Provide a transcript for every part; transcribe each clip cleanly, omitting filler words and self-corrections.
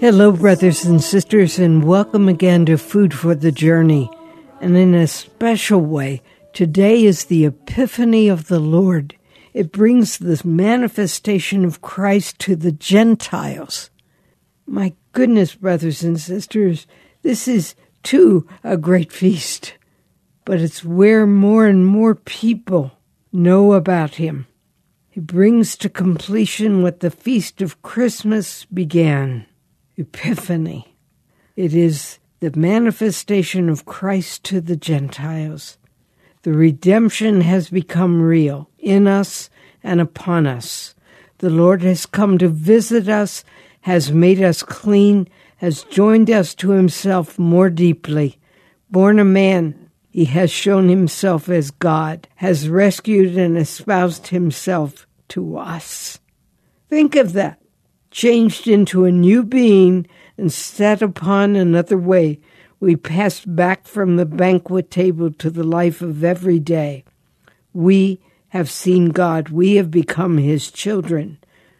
Hello, brothers and sisters, and welcome again to Food for the Journey. And in a special way, today is the Epiphany of the Lord. It brings the manifestation of Christ to the Gentiles. My goodness, brothers and sisters, this is, too, a great feast. But it's where more and more people know about him. He brings to completion what the feast of Christmas began. Epiphany. It is the manifestation of Christ to the Gentiles. The redemption has become real in us and upon us. The Lord has come to visit us, has made us clean, has joined us to himself more deeply. Born a man, he has shown himself as God, has rescued and espoused himself to us. Think of that. Changed into a new being and set upon another way, we passed back from the banquet table to the life of every day. We have seen God. We have become his children.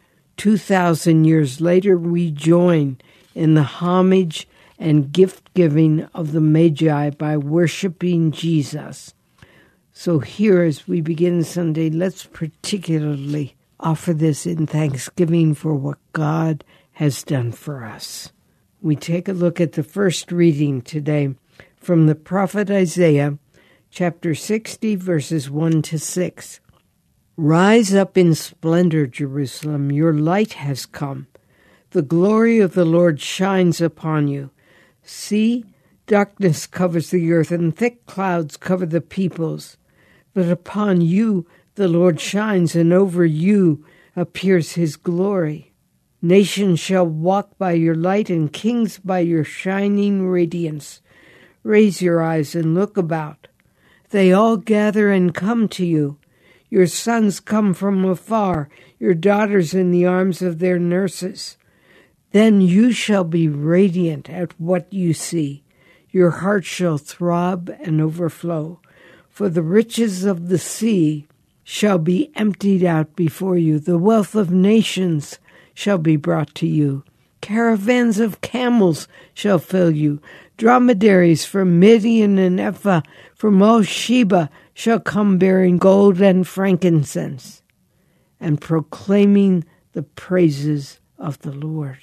2,000 years later, we join in the homage and gift-giving of the Magi by worshiping Jesus. So here, as we begin Sunday, let's particularly offer this in thanksgiving for what God has done for us. We take a look at the first reading today from the prophet Isaiah, chapter 60, verses 1 to 6. Rise up in splendor, Jerusalem, your light has come. The glory of the Lord shines upon you. See, darkness covers the earth, and thick clouds cover the peoples. But upon you the Lord shines, and over you appears his glory. Nations shall walk by your light, and kings by your shining radiance. Raise your eyes and look about. They all gather and come to you. Your sons come from afar, your daughters in the arms of their nurses. Then you shall be radiant at what you see. Your heart shall throb and overflow. For the riches of the sea shall be emptied out before you. The wealth of nations shall be brought to you. Caravans of camels shall fill you. Dromedaries from Midian and Ephah, from all Sheba, shall come bearing gold and frankincense, and proclaiming the praises of the Lord.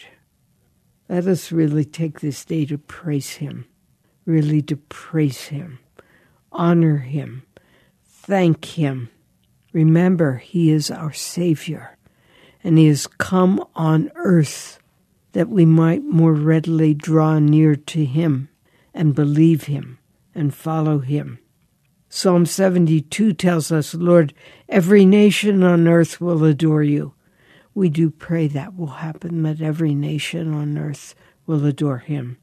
Let us really take this day to praise him, really to praise him, honor him, thank him. Remember, he is our Savior, and he has come on earth that we might more readily draw near to him and believe him and follow him. Psalm 72 tells us, Lord, every nation on earth will adore you. We do pray that will happen, that every nation on earth will adore him.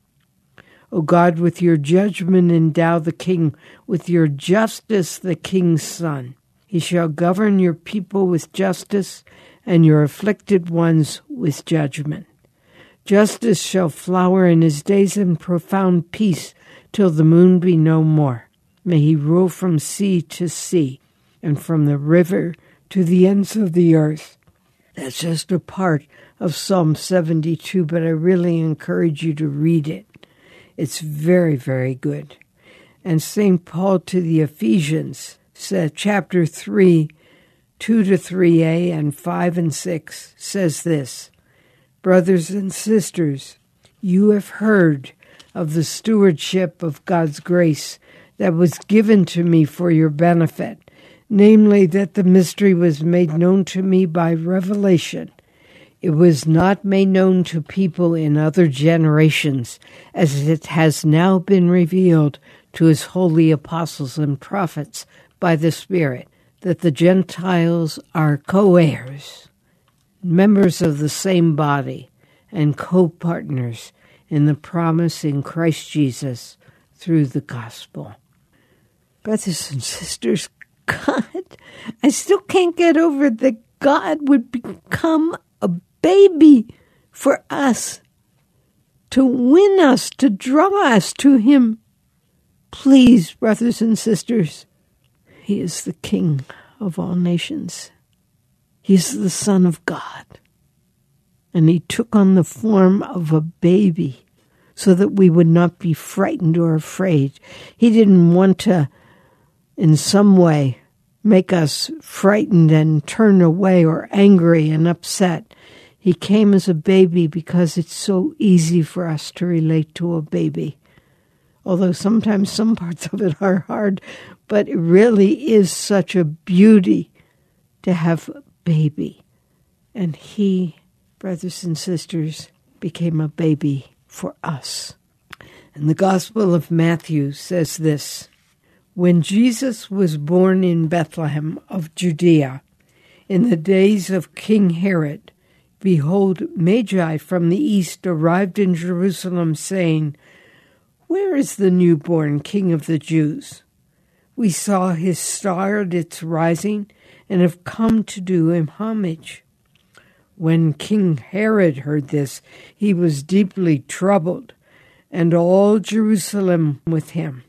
O God, with your judgment endow the king, with your justice the king's son. He shall govern your people with justice, and your afflicted ones with judgment. Justice shall flower in his days, and profound peace till the moon be no more. May he rule from sea to sea, and from the river to the ends of the earth. That's just a part of Psalm 72, but I really encourage you to read it. It's very, very good. And St. Paul to the Ephesians said, chapter 3, 2 to 3a and 5 and 6 says this, Brothers and sisters, you have heard of the stewardship of God's grace that was given to me for your benefit, namely that the mystery was made known to me by revelation. It was not made known to people in other generations, as it has now been revealed to his holy apostles and prophets by the Spirit, that the Gentiles are co-heirs, members of the same body, and co-partners in the promise in Christ Jesus through the gospel. Brothers and sisters, God, I still can't get over that God would become a baby for us, to win us, to draw us to him. Please, brothers and sisters, he is the King of all nations. He is the Son of God. and he took on the form of a baby so that we would not be frightened or afraid. He didn't want to, in some way, make us frightened and turn away or angry and upset. He came as a baby because it's so easy for us to relate to a baby. Although sometimes some parts of it are hard, but it really is such a beauty to have a baby. And he, brothers and sisters, became a baby for us. And the Gospel of Matthew says this: when Jesus was born in Bethlehem of Judea, in the days of King Herod, behold, Magi from the east arrived in Jerusalem, saying, "Where is the newborn King of the Jews? We saw his star at its rising and have come to do him homage." When King Herod heard this, he was deeply troubled, and all Jerusalem with him.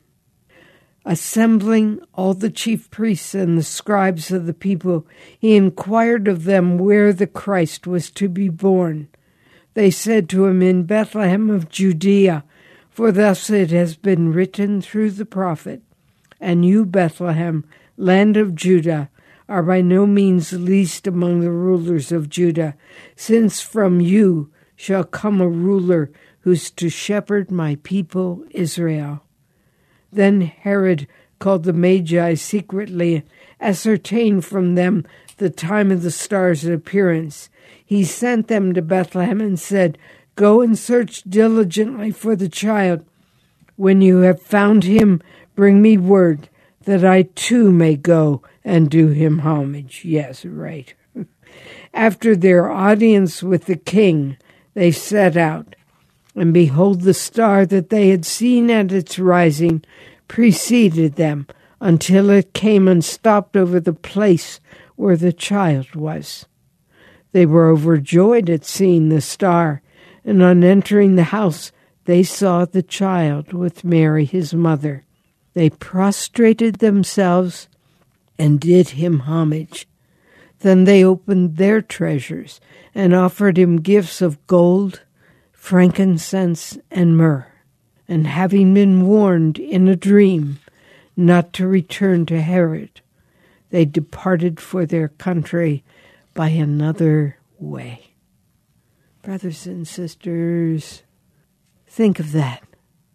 Assembling all the chief priests and the scribes of the people, he inquired of them where the Christ was to be born. They said to him, "In Bethlehem of Judea, for thus it has been written through the prophet, and you, Bethlehem, land of Judah, are by no means least among the rulers of Judah, since from you shall come a ruler who's to shepherd my people Israel." Then Herod called the Magi secretly, ascertained from them the time of the star's appearance. He sent them to Bethlehem and said, "Go and search diligently for the child. When you have found him, bring me word, that I too may go and do him homage." Yes, right. After their audience with the king, they set out. And behold, the star that they had seen at its rising preceded them until it came and stopped over the place where the child was. They were overjoyed at seeing the star, and on entering the house they saw the child with Mary his mother. They prostrated themselves and did him homage. Then they opened their treasures and offered him gifts of gold, frankincense, and myrrh. And having been warned in a dream not to return to Herod, they departed for their country by another way. Brothers and sisters, think of that.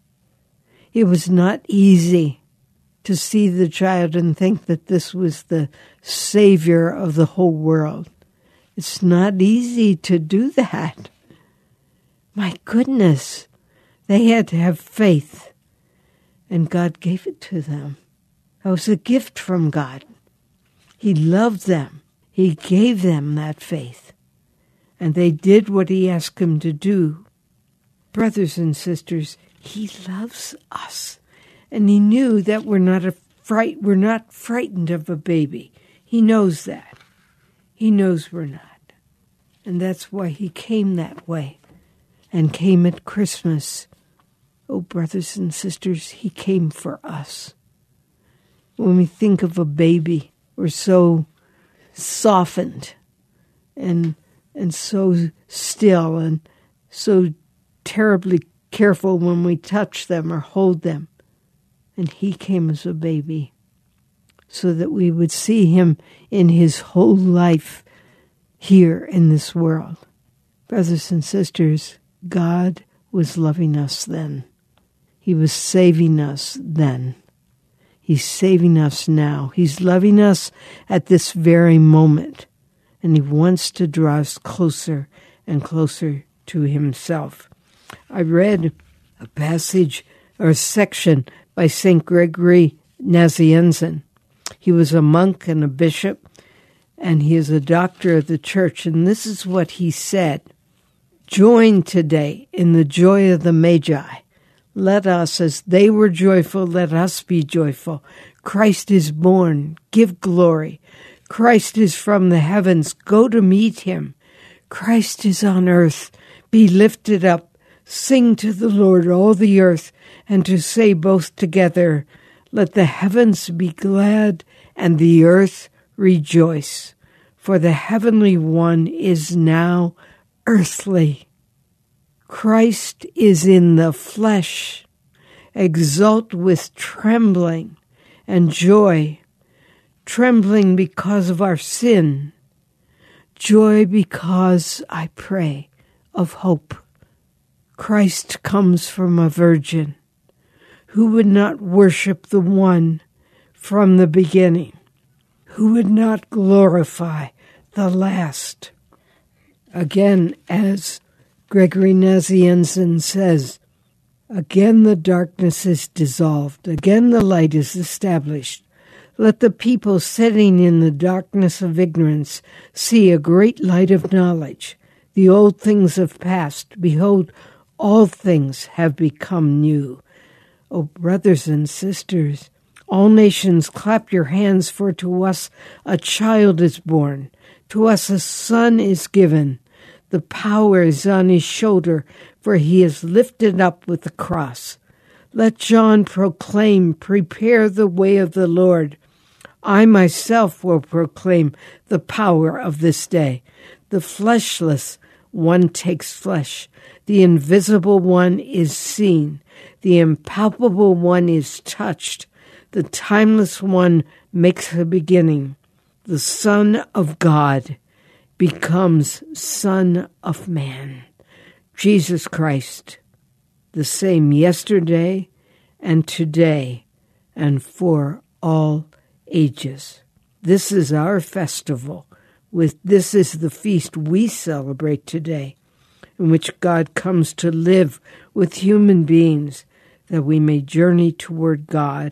It was not easy to see the child and think that this was the Savior of the whole world. It's not easy to do that. My goodness, they had to have faith, and God gave it to them. That was a gift from God. He loved them. He gave them that faith, and they did what he asked them to do. Brothers and sisters, he loves us, and he knew that we're not frightened of a baby. He knows that. He knows we're not, and that's why he came that way, and came at Christmas. Oh, brothers and sisters, he came for us. When we think of a baby, we're so softened and so still and so terribly careful when we touch them or hold them. And he came as a baby so that we would see him in his whole life here in this world. Brothers and sisters, God was loving us then. He was saving us then. He's saving us now. He's loving us at this very moment. And he wants to draw us closer and closer to himself. I read a passage or a section by St. Gregory Nazianzen. He was a monk and a bishop, and he is a doctor of the church. And this is what he said: "Join today in the joy of the Magi. Let us, as they were joyful, let us be joyful. Christ is born. Give glory. Christ is from the heavens. Go to meet him. Christ is on earth. Be lifted up. Sing to the Lord, all the earth, and to say both together, let the heavens be glad and the earth rejoice. For the heavenly one is now earthly. Christ is in the flesh. Exult with trembling and joy, trembling because of our sin, joy because, I pray, of hope. Christ comes from a virgin. Who would not worship the one from the beginning? Who would not glorify the last? Again, as Gregory Nazianzen says, again the darkness is dissolved, again the light is established. Let the people sitting in the darkness of ignorance see a great light of knowledge. The old things have passed. Behold, all things have become new. O brothers and sisters, all nations, clap your hands, for to us a child is born. To us a son is given. The power is on his shoulder, for he is lifted up with the cross. Let John proclaim, prepare the way of the Lord. I myself will proclaim the power of this day. The fleshless one takes flesh. The invisible one is seen. The impalpable one is touched. The timeless one makes a beginning. The Son of God becomes Son of Man. Jesus Christ, the same yesterday and today and for all ages. This is our festival. This is the feast we celebrate today, in which God comes to live with human beings, that we may journey toward God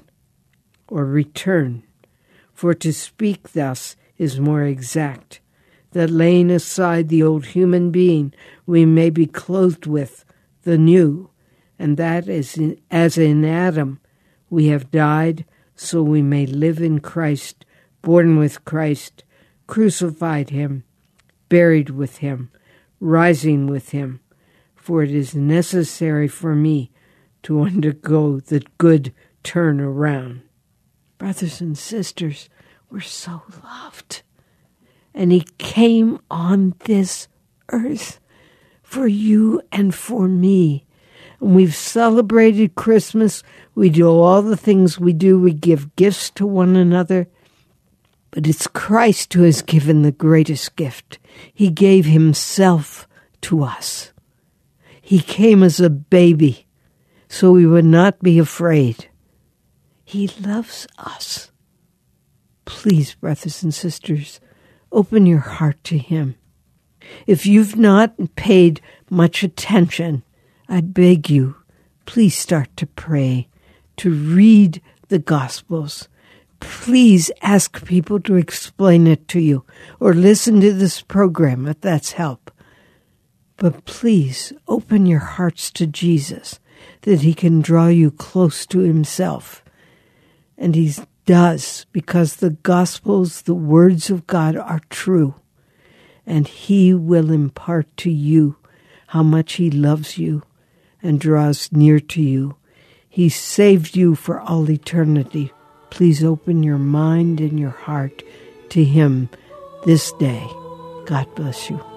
or return. For to speak thus is more exact, that laying aside the old human being, we may be clothed with the new, and that is as in Adam we have died, so we may live in Christ, born with Christ, crucified him, buried with him, rising with him. For it is necessary for me to undergo the good turn around. Brothers and sisters, we're so loved. And he came on this earth for you and for me. And we've celebrated Christmas. We do all the things we do. We give gifts to one another. But it's Christ who has given the greatest gift. He gave himself to us. He came as a baby, so we would not be afraid. He loves us. Please, brothers and sisters, open your heart to him. If you've not paid much attention, I beg you, please start to pray, to read the Gospels. Please ask people to explain it to you, or listen to this program if that's help. But please open your hearts to Jesus, that he can draw you close to himself. And he does, because the Gospels, the words of God, are true. And he will impart to you how much he loves you and draws near to you. He saved you for all eternity. Please open your mind and your heart to him this day. God bless you.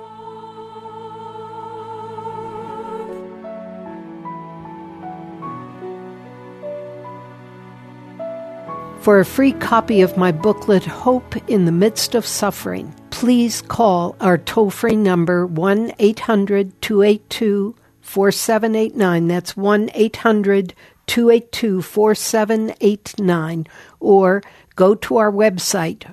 For a free copy of my booklet, Hope in the Midst of Suffering, please call our toll-free number 1-800-282-4789. That's 1-800-282-4789. Or go to our website,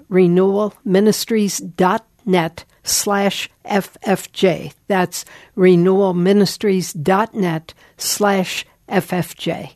renewalministries.net/FFJ. That's renewalministries.net/FFJ.